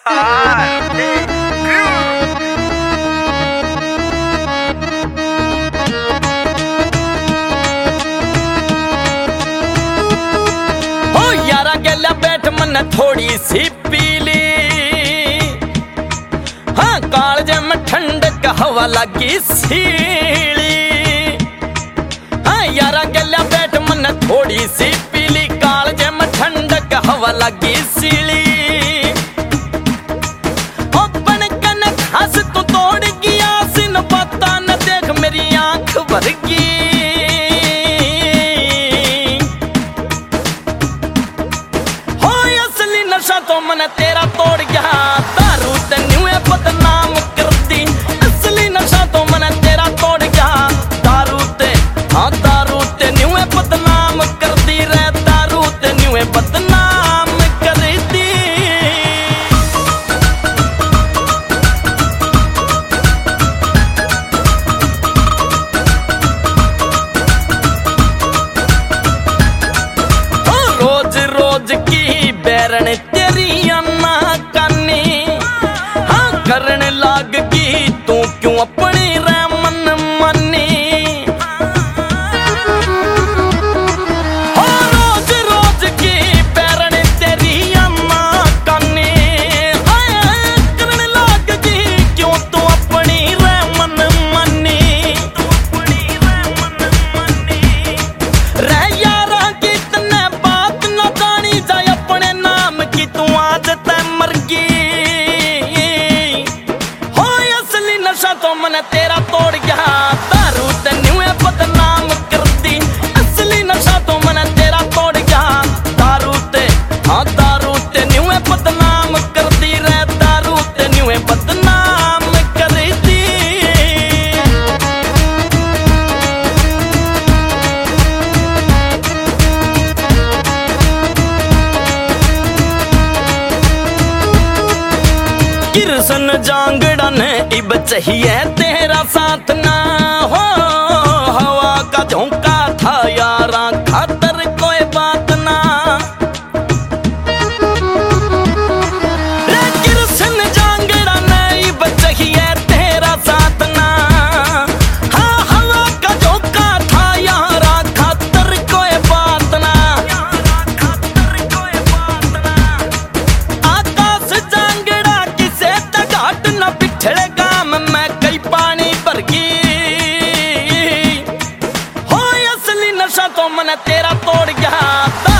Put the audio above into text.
यारा गैला बैठ मन थोड़ी सी पीली, हाँ कालजे में ठंडक हवा लगी सीली। हाँ यारा गैला बैठ मन थोड़ी सी पीली, कालजे में ठंडक हवा लगी सीली। ओ बनकन हंस तू तोड़ गया सिन पता न देख मेरी आंख भर गई। नशा तो मन तेरा तोड़ गया, दारू ते न्यूए बदनाम कर दी। असली नशा तो मन तेरा तोड़ गया, दारू ते हाँ दारू ते न्यूए बदनाम कर दी रे, दारू ते न्यूए बदनाम कर दी। रोज रोज की बैरन तेरी अन्ना कानी, हाँ करने लाग गई तू क्यों अपनी रे मन मानी। हाँ रोज रोज की बैरन तेरी अन्ना कानी, हाँ करने लाग गई क्यों तू अपनी रे मन मानी। रे यारा की तने बात न जानी जाए अपने नाम की, तू आज तय मर गई। हो असली नशा तो मन तेरा तोड़ गया, दारू ते न्यूए बदनाम कर दी। असली नशा तो मन तेरा तोड़ गया, दारू ते हाँ दारू ते न्यूए बदनाम कर दी रे, दारू ते न्यूए बदनाम कर दी। कृष्ण जांगड़ा ने इब चाहिए तेरा साथ ना हो, हवा का झोंका था यारा खातर कोई बात ना। रे कृष्ण जांगड़ा ने इब चाहिए तेरा साथ ना, हाँ हवा का झोंका था यारा खातर कोई बात ना। आकाश जांगड़ा घाट न पिछड़े गाम में कई पानी भर गई। हो असली नशा तो मन तेरा तोड़ गया।